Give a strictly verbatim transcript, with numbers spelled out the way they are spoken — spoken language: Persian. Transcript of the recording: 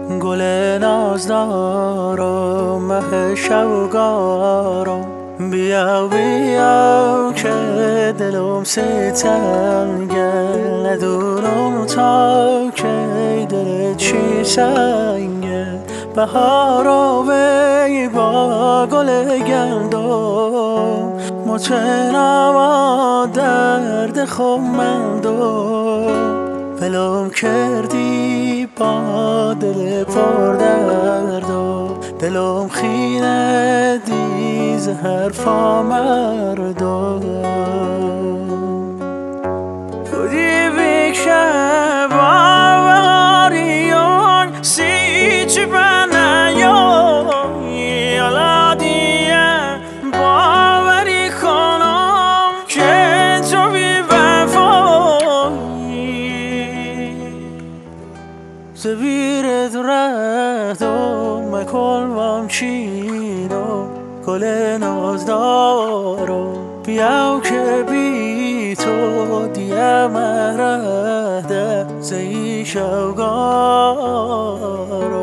گل نازدارم مه شوگارم بیا بیا که دلم ستنگه ندونم تا که دل چی سنگه بهار آوی با گل گندم متنم درد خمندم ولم کردی با دل پر درد و دلم خینه دیز حرفا مردم بودی بیکشه باوریان سی چی بنیان یالا دیه باوری کنم که تو بی زبیرت رفتم مکلمم چینو گل نازدارم بیاو که بی تو دیم رهده زی شوگارم